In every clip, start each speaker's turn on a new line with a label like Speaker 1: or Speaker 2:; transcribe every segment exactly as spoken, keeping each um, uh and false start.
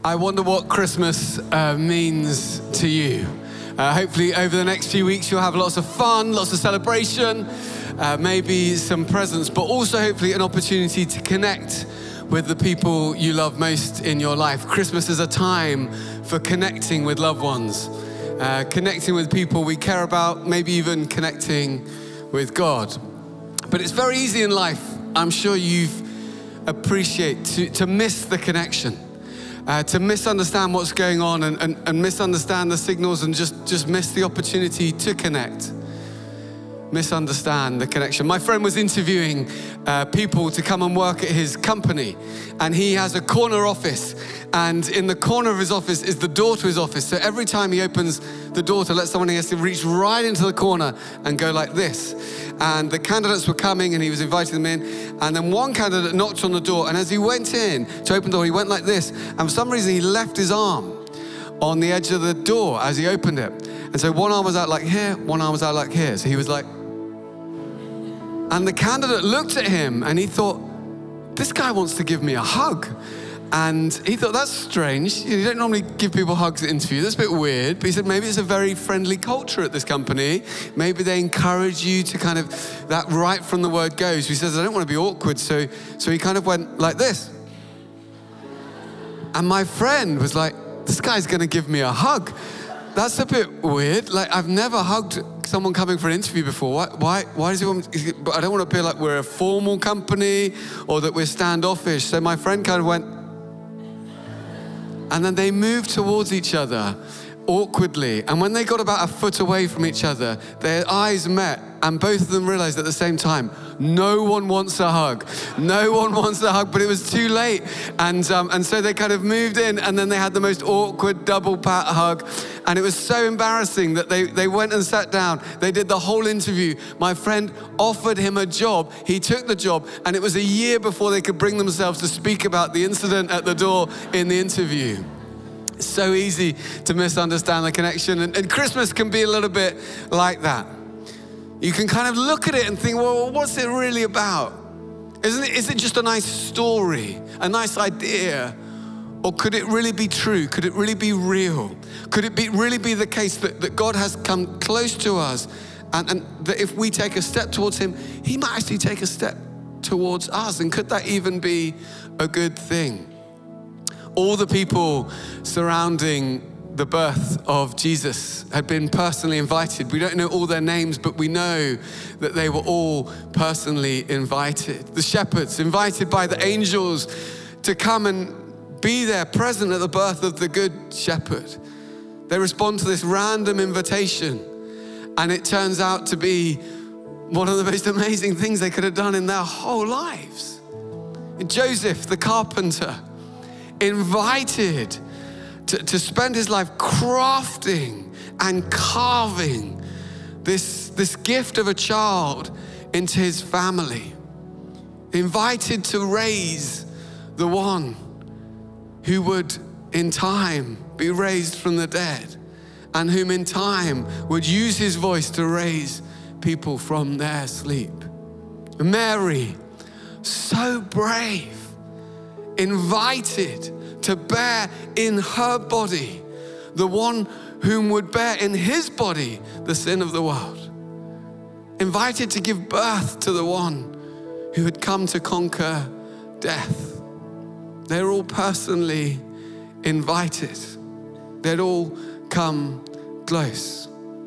Speaker 1: I wonder what Christmas uh, means to you. Uh, hopefully over the next few weeks you'll have lots of fun, lots of celebration, uh, maybe some presents, but also hopefully an opportunity to connect with the people you love most in your life. Christmas is a time for connecting with loved ones, uh, connecting with people we care about, maybe even connecting with God. But it's very easy in life, I'm sure you've appreciate, to, to miss the connection. Uh, to misunderstand what's going on and, and, and misunderstand the signals and just, just miss the opportunity to connect. Misunderstand the connection. My friend was interviewing uh, people to come and work at his company, and he has a corner office, and in the corner of his office is the door to his office. So every time he opens the door to let someone, he has to reach right into the corner and go like this. And the candidates were coming and he was inviting them in, and then one candidate knocked on the door, and as he went in to open the door, he went like this, and for some reason he left his arm on the edge of the door as he opened it. And so one arm was out like here, one arm was out like here. So he was like, and the candidate looked at him and he thought, this guy wants to give me a hug. And he thought, that's strange. You don't normally give people hugs at interviews. That's a bit weird. But he said, maybe it's a very friendly culture at this company. Maybe they encourage you to kind of, that right from the word go. So he says, I don't want to be awkward. So, so he kind of went like this. And my friend was like, this guy's going to give me a hug. That's a bit weird. Like, I've never hugged someone coming for an interview before. Why, why, why does he want me? But I don't want to appear like we're a formal company or that we're standoffish. So my friend kind of went, and then they moved towards each other awkwardly. And when they got about a foot away from each other, their eyes met, and both of them realized at the same time, no one wants a hug. No one wants a hug, but it was too late. And um, and so they kind of moved in, and then they had the most awkward double pat hug. And it was so embarrassing that they, they went and sat down. They did the whole interview. My friend offered him a job. He took the job, and it was a year before they could bring themselves to speak about the incident at the door in the interview. It's so easy to misunderstand the connection. And, and Christmas can be a little bit like that. You can kind of look at it and think, well, what's it really about? Isn't it, is it just a nice story, a nice idea? Or could it really be true? Could it really be real? Could it be really be the case that, that God has come close to us, and, and that if we take a step towards him, he might actually take a step towards us? And could that even be a good thing? All the people surrounding the birth of Jesus had been personally invited. We don't know all their names, but we know that they were all personally invited. The shepherds invited by the angels to come and be there, present at the birth of the good shepherd. They respond to this random invitation, and it turns out to be one of the most amazing things they could have done in their whole lives. Joseph, the carpenter, invited to, to spend his life crafting and carving this, this gift of a child into his family. Invited to raise the one who would in time be raised from the dead, and whom in time would use his voice to raise people from their sleep. Mary, so brave, invited to bear in her body the one whom would bear in his body the sin of the world. Invited to give birth to the one who had come to conquer death. They're all personally invited. They'd all come close.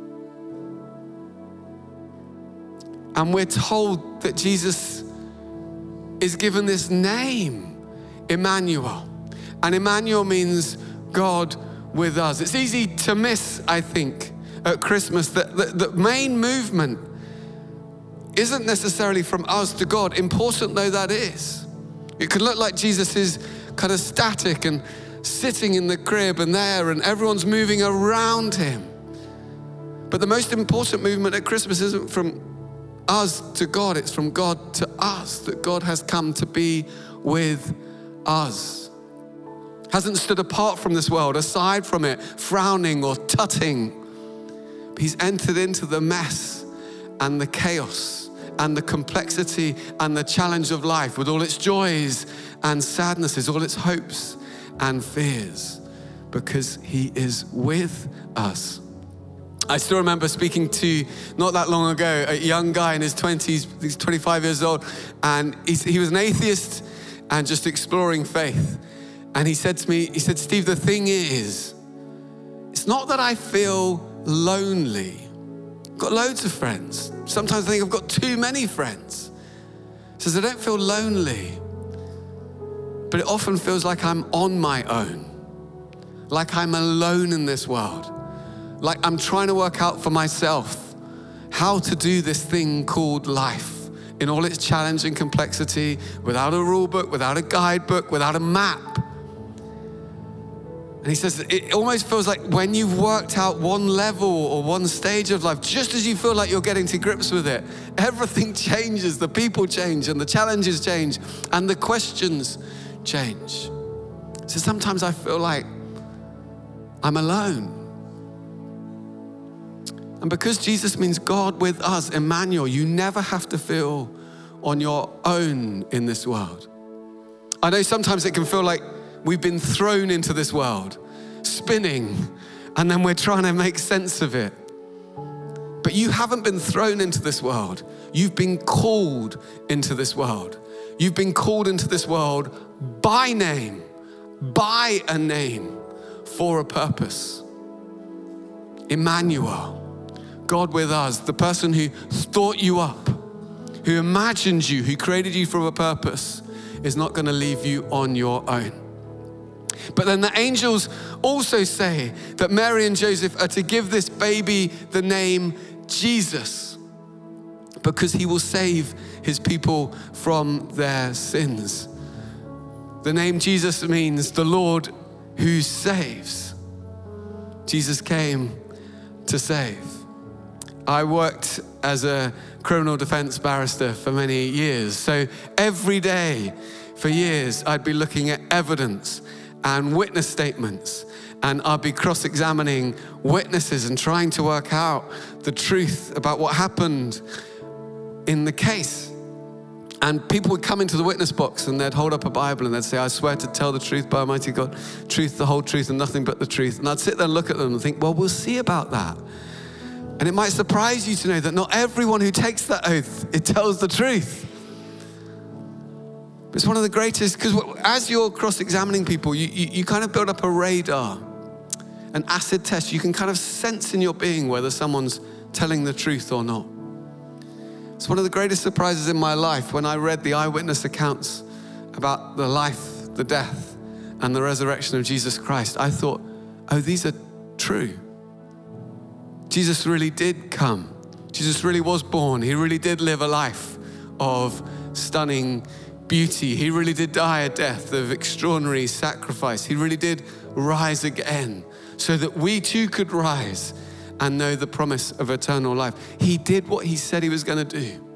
Speaker 1: And we're told that Jesus is given this name, Emmanuel. And Emmanuel means God with us. It's easy to miss, I think, at Christmas that the, the main movement isn't necessarily from us to God, important though that is. It could look like Jesus is kind of static and sitting in the crib and there, and everyone's moving around him. But the most important movement at Christmas isn't from us to God, it's from God to us, that God has come to be with us. Hasn't stood apart from this world, aside from it, frowning or tutting. He's entered into the mess and the chaos and the complexity and the challenge of life with all its joys and sadnesses, all its hopes and fears, because he is with us. I still remember speaking to, not that long ago, a young guy in his twenties, he's twenty-five years old, and he's, he was an atheist and just exploring faith. And he said to me, he said, Steve, the thing is, it's not that I feel lonely. I've got loads of friends. Sometimes I think I've got too many friends. He says, I don't feel lonely, but it often feels like I'm on my own, like I'm alone in this world, like I'm trying to work out for myself how to do this thing called life in all its challenge and complexity, without a rule book, without a guidebook, without a map. And he says, it almost feels like when you've worked out one level or one stage of life, just as you feel like you're getting to grips with it, everything changes, the people change and the challenges change and the questions change. So sometimes I feel like I'm alone. And because Jesus means God with us, Emmanuel, you never have to feel on your own in this world. I know sometimes it can feel like we've been thrown into this world, spinning, and then we're trying to make sense of it. But you haven't been thrown into this world. You've been called into this world. You've been called into this world by name, by a name, for a purpose. Emmanuel, God with us, the person who thought you up, who imagined you, who created you for a purpose, is not going to leave you on your own. But then the angels also say that Mary and Joseph are to give this baby the name Jesus, because he will save his people from their sins. The name Jesus means the Lord who saves. Jesus came to save. I worked as a criminal defense barrister for many years. So every day for years, I'd be looking at evidence and witness statements, and I'd be cross-examining witnesses and trying to work out the truth about what happened in the case. And people would come into the witness box and they'd hold up a Bible and they'd say, I swear to tell the truth by Almighty God, truth, the whole truth, and nothing but the truth. And I'd sit there and look at them and think, well, we'll see about that. And it might surprise you to know that not everyone who takes that oath, it tells the truth. But it's one of the greatest, because as you're cross-examining people, you, you, you kind of build up a radar, an acid test. You can kind of sense in your being whether someone's telling the truth or not. It's one of the greatest surprises in my life when I read the eyewitness accounts about the life, the death, and the resurrection of Jesus Christ. I thought, oh, these are true. Jesus really did come. Jesus really was born. He really did live a life of stunning beauty. He really did die a death of extraordinary sacrifice. He really did rise again so that we too could rise and know the promise of eternal life. He did what he said he was going to do.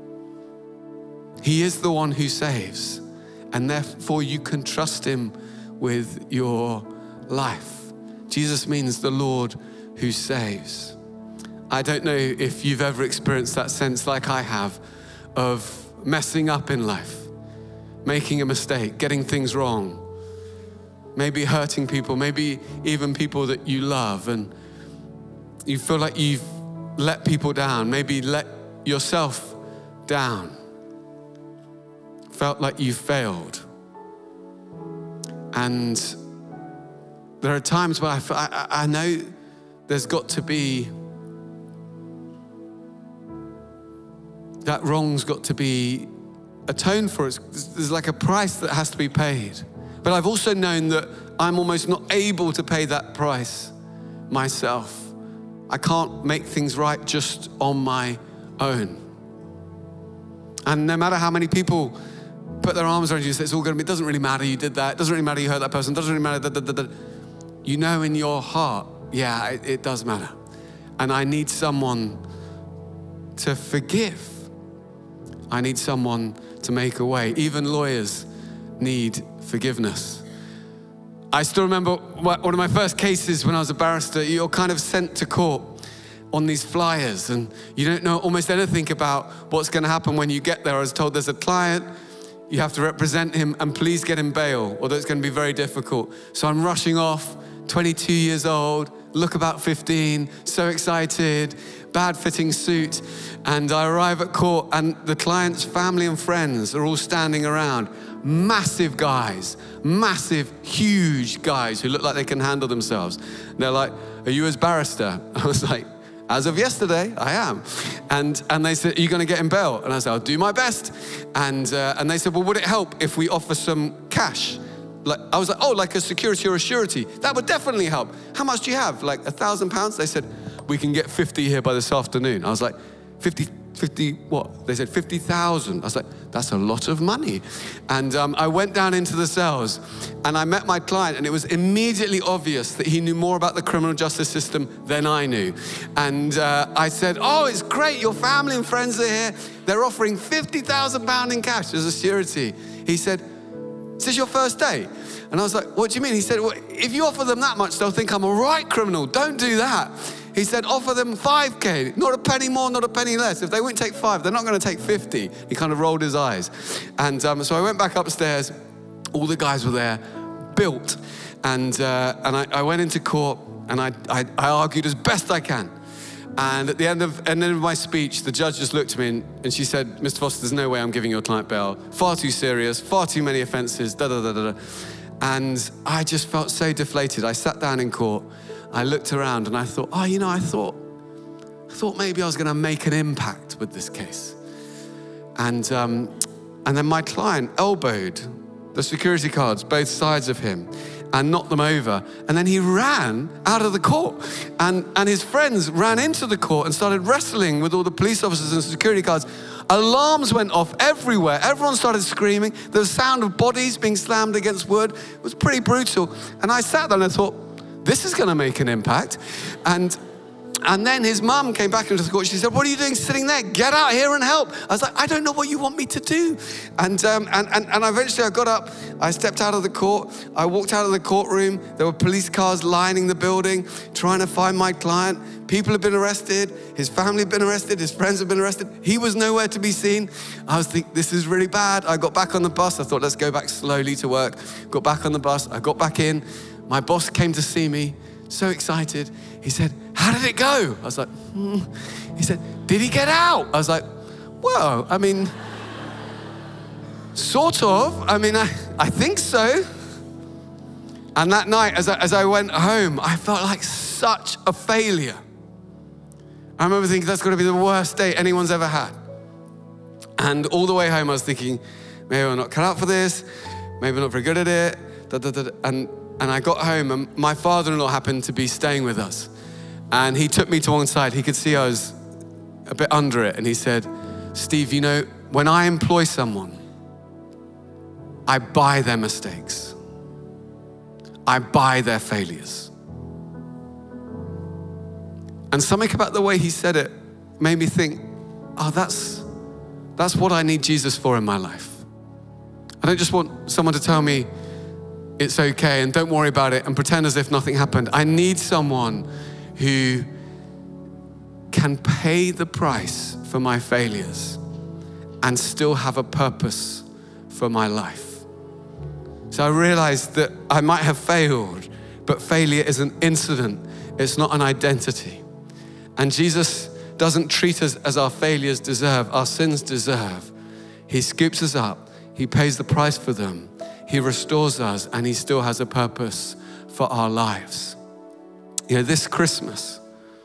Speaker 1: He is the one who saves, and therefore you can trust him with your life. Jesus means the Lord who saves. I don't know if you've ever experienced that sense like I have of messing up in life, making a mistake, getting things wrong, maybe hurting people, maybe even people that you love, and you feel like you've let people down, maybe let yourself down, felt like you failed. And there are times where I, I, I know there's got to be, that wrong's got to be atoned for. It's, there's like a price that has to be paid. But I've also known that I'm almost not able to pay that price myself. I can't make things right just on my own. And no matter how many people put their arms around you and say, it's all going to be, it doesn't really matter you did that, it doesn't really matter you hurt that person, it doesn't really matter, da, da, da, da. You know in your heart, yeah, it, it does matter. And I need someone to forgive. I need someone to make a way. Even lawyers need forgiveness. I still remember one of my first cases when I was a barrister. You're kind of sent to court on these flyers and you don't know almost anything about what's going to happen when you get there. I was told there's a client, you have to represent him and please get him bail, although it's going to be very difficult. So I'm rushing off, twenty-two years old, look about fifteen, so excited, bad fitting suit. And I arrive at court and the client's family and friends are all standing around. Massive guys, massive, huge guys who look like they can handle themselves. And they're like, are you his barrister? I was like, as of yesterday, I am. And and they said, are you going to get him bail? And I said, I'll do my best. And uh, and they said, well, would it help if we offer some cash? Like I was like, oh, like a security or a surety. That would definitely help. How much do you have? Like a thousand pounds? They said, we can get fifty here by this afternoon. I was like, fifty, fifty what? They said fifty thousand. I was like, that's a lot of money. And um, I went down into the cells and I met my client, and it was immediately obvious that he knew more about the criminal justice system than I knew. And uh, I said, oh, it's great. Your family and friends are here. They're offering fifty thousand pounds in cash as a surety. He said, is this your first day? And I was like, what do you mean? He said, well, if you offer them that much, they'll think I'm a right criminal. Don't do that. He said, offer them five K, not a penny more, not a penny less. If they won't take five, they're not going to take fifty. He kind of rolled his eyes. And um, so I went back upstairs. All the guys were there, built. And uh, and I, I went into court and I, I, I argued as best I can. And at the end of, end of my speech, the judge just looked at me and, and she said, Mister Foster, there's no way I'm giving your client bail. Far too serious, far too many offenses, da da da da da. And I just felt so deflated. I sat down in court. I looked around and I thought, oh, you know, I thought, I thought maybe I was going to make an impact with this case. And um, and then my client elbowed the security guards, both sides of him, and knocked them over. And then he ran out of the court. And, and his friends ran into the court and started wrestling with all the police officers and security guards. Alarms went off everywhere. Everyone started screaming. There was sound of bodies being slammed against wood. It was pretty brutal. And I sat there and I thought, this is going to make an impact. And and then his mum came back into the court. She said, what are you doing sitting there? Get out here and help. I was like, I don't know what you want me to do. And, um, and, and, and eventually I got up. I stepped out of the court. I walked out of the courtroom. There were police cars lining the building, trying to find my client. People had been arrested. His family had been arrested. His friends had been arrested. He was nowhere to be seen. I was thinking, this is really bad. I got back on the bus. I thought, let's go back slowly to work. Got back on the bus. I got back in. My boss came to see me, so excited. He said, how did it go? I was like, hmm. He said, did he get out? I was like, well, I mean, sort of. I mean, I, I think so. And that night, as I, as I went home, I felt like such a failure. I remember thinking, that's going to be the worst day anyone's ever had. And all the way home, I was thinking, maybe I'm not cut out for this. Maybe I'm not very good at it. Da, da, da, da. And And I got home and my father-in-law happened to be staying with us. And he took me to one side. He could see I was a bit under it. And he said, Steve, you know, when I employ someone, I buy their mistakes. I buy their failures. And something about the way he said it made me think, oh, that's, that's what I need Jesus for in my life. I don't just want someone to tell me it's okay and don't worry about it and pretend as if nothing happened. I need someone who can pay the price for my failures and still have a purpose for my life. So I realized that I might have failed, but failure is an incident. It's not an identity. And Jesus doesn't treat us as our failures deserve, our sins deserve. He scoops us up. He pays the price for them. He restores us, and he still has a purpose for our lives. You know, this Christmas,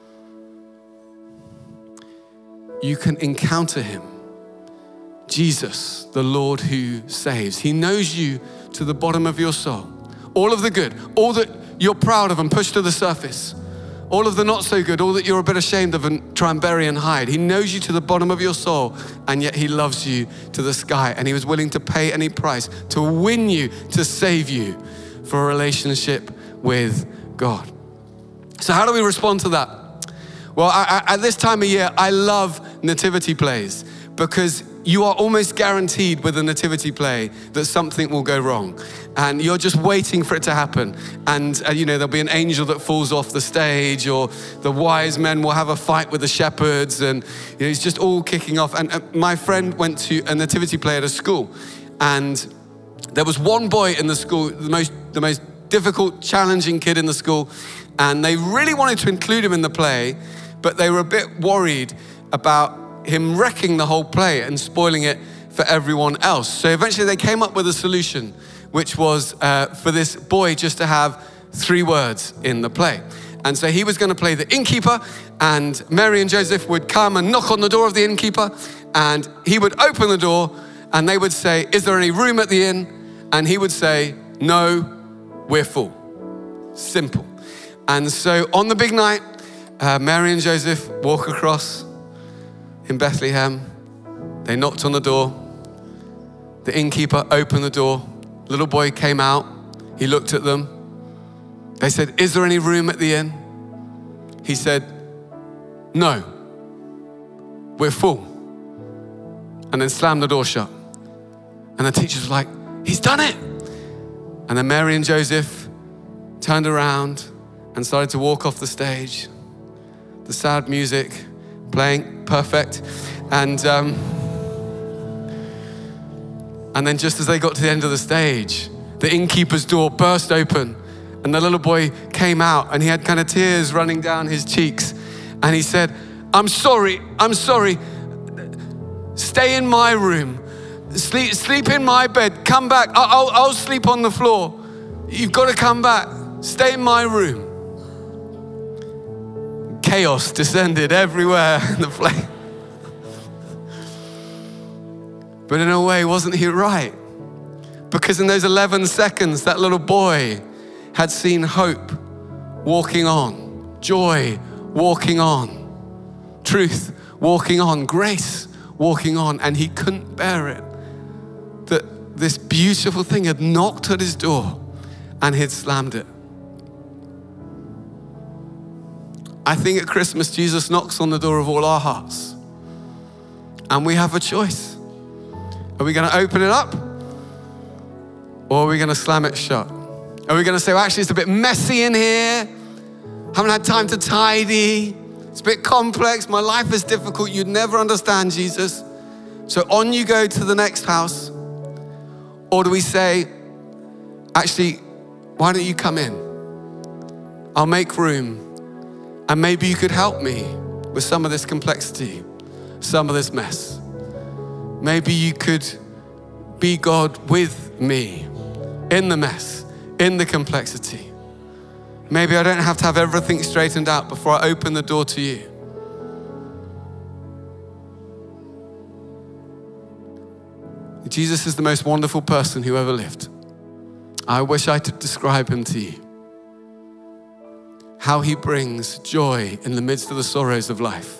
Speaker 1: you can encounter him, Jesus, the Lord who saves. He knows you to the bottom of your soul. All of the good, all that you're proud of and push to the surface, all of the not so good, all that you're a bit ashamed of and try and bury and hide. He knows you to the bottom of your soul, and yet he loves you to the sky, and he was willing to pay any price to win you, to save you for a relationship with God. So how do we respond to that? Well, I, I, at this time of year, I love nativity plays because you are almost guaranteed with a nativity play that something will go wrong. And you're just waiting for it to happen. And uh, you know, there'll be an angel that falls off the stage, or the wise men will have a fight with the shepherds, and you know, it's just all kicking off. And uh, my friend went to a nativity play at a school, And there was one boy in the school, the most, the most difficult, challenging kid in the school, and they really wanted to include him in the play, but they were a bit worried about him wrecking the whole play and spoiling it for everyone else. So eventually they came up with a solution, which was uh, for this boy just to have three words in the play. And so he was going to play the innkeeper, and Mary and Joseph would come and knock on the door of the innkeeper, and he would open the door, and they would say, "Is there any room at the inn?" And he would say, "No, we're full." Simple. And so on the big night, uh, Mary and Joseph walk across in Bethlehem. They knocked on the door. The innkeeper opened the door. Little boy came out. He looked at them. They said, "Is there any room at the inn?" He said, "No, we're full." And then slammed the door shut. And the teachers were like, "He's done it." And then Mary and Joseph turned around and started to walk off the stage. The sad music playing, perfect. And um, and then just as they got to the end of the stage, the innkeeper's door burst open, and the little boy came out, and he had kind of tears running down his cheeks. And he said, "I'm sorry, I'm sorry. Stay in my room. Sleep, sleep in my bed. Come back. I'll, I'll, I'll sleep on the floor. You've got to come back. Stay in my room." Chaos descended everywhere in the play. But in a way, wasn't he right? Because in those eleven seconds, that little boy had seen hope walking on, joy walking on, truth walking on, grace walking on, and he couldn't bear it that this beautiful thing had knocked at his door and he'd slammed it. I think at Christmas, Jesus knocks on the door of all our hearts, and we have a choice. Are we going to open it up, or are we going to slam it shut? Are we going to say, "Well, actually, it's a bit messy in here. Haven't had time to tidy. It's a bit complex. My life is difficult. You'd never understand, Jesus. So on you go to the next house." Or do we say, "Actually, why don't you come in? I'll make room. And maybe you could help me with some of this complexity, some of this mess. Maybe you could be God with me in the mess, in the complexity. Maybe I don't have to have everything straightened out before I open the door to you." Jesus is the most wonderful person who ever lived. I wish I could describe him to you. How he brings joy in the midst of the sorrows of life,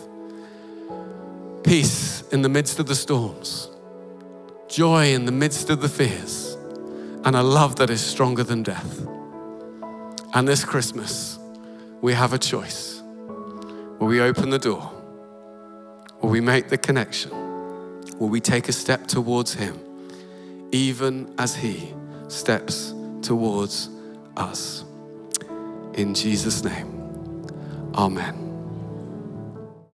Speaker 1: peace in the midst of the storms, joy in the midst of the fears, and a love that is stronger than death. And this Christmas, we have a choice. Will we open the door? Will we make the connection? Will we take a step towards him, even as he steps towards us? In Jesus' name, amen.